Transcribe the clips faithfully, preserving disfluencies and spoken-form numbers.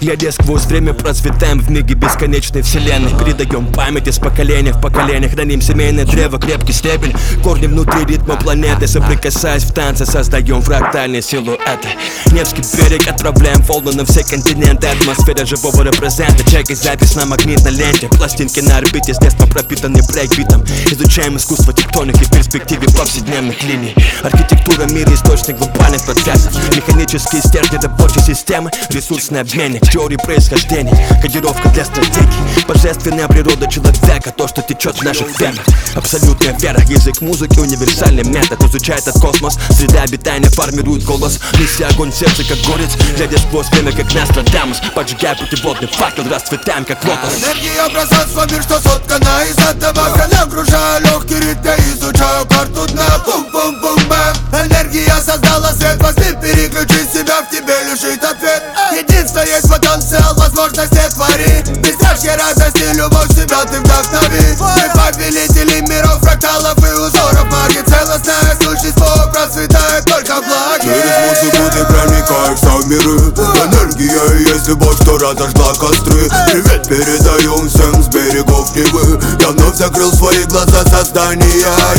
Глядя сквозь время, процветаем в миге бесконечной вселенной. Передаем память из поколения в поколение. Храним семейное древо, крепкий стебель, корни внутри ритма планеты. Соприкасаясь в танце, создаем фрактальные силуэты. Невский берег, отправляем волны на все континенты. Атмосфера живого репрезента, чек и запись на магнитной ленте. Пластинки на орбите, с детства пропитаны брейкбитом. Изучаем искусство тектоники в перспективе повседневных линий. Архитектура мира, источник глобальных процессов. Механические стержни рабочей системы, ресурсный обменник, теории происхождения, кодировка для стратегий. Божественная природа человека, то, что течет в наших венах. Абсолютная вера, язык музыки, универсальный метод. Изучает этот космос, среда обитания формирует голос. Миссия огонь в сердце, как горец, глядя сквозь время, как Нострадамус. Поджигая путеводный факел, расцветаем, как лотос. Энергия пространства, мир, что соткана из атома. Коня кружая легкий ритм, я изучаю карту дна. Бум-бум-бум-бэм. Энергия создала свет, возьми, переключи себя, в тебе лежит ответ. Единство есть потенциал, возможности творить. Бесстрашие, радости, любовь, себя ты вдохнови. Мы повелители миров, фракталов и узоров. Магия, целостное существо процветает только в благе. Через музыку ты проникаешься в миры. Энергия есть любовь, что разожгла костры. Привет передаем всем с берегов Невы. Я вновь закрыл свои глаза создания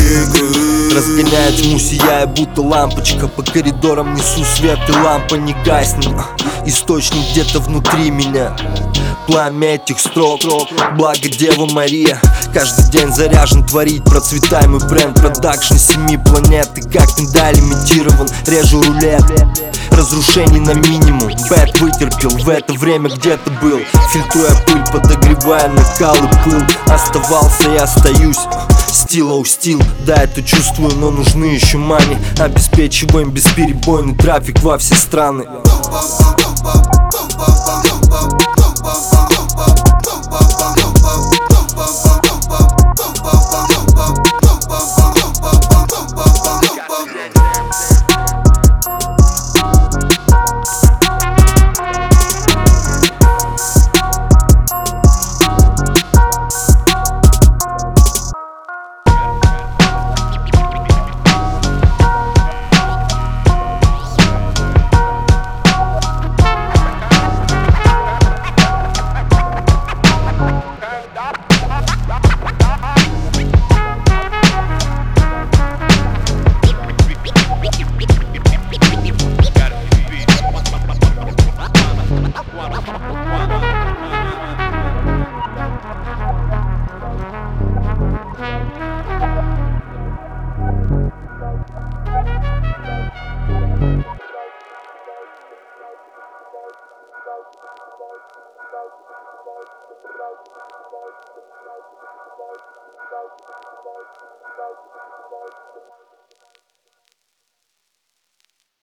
игры. Разгоняя тьму, сияя, будто лампочка. По коридорам несу свет, и лампа не гаснет. Источник где-то внутри меня. Пламя этих строк, благо Дева Мария. Каждый день заряжен творить, процветаем и бренд. Продакшн семи планет, и как медаль имитирован. Режу рулет, разрушений на минимум. Бэт вытерпел, в это время где-то был. Фильтруя пыль, подогревая накал и пыл. Оставался и остаюсь. Стил, оу стил, да, это чувствую, но нужны еще мани. Обеспечиваем бесперебойный трафик во все страны. Thank you.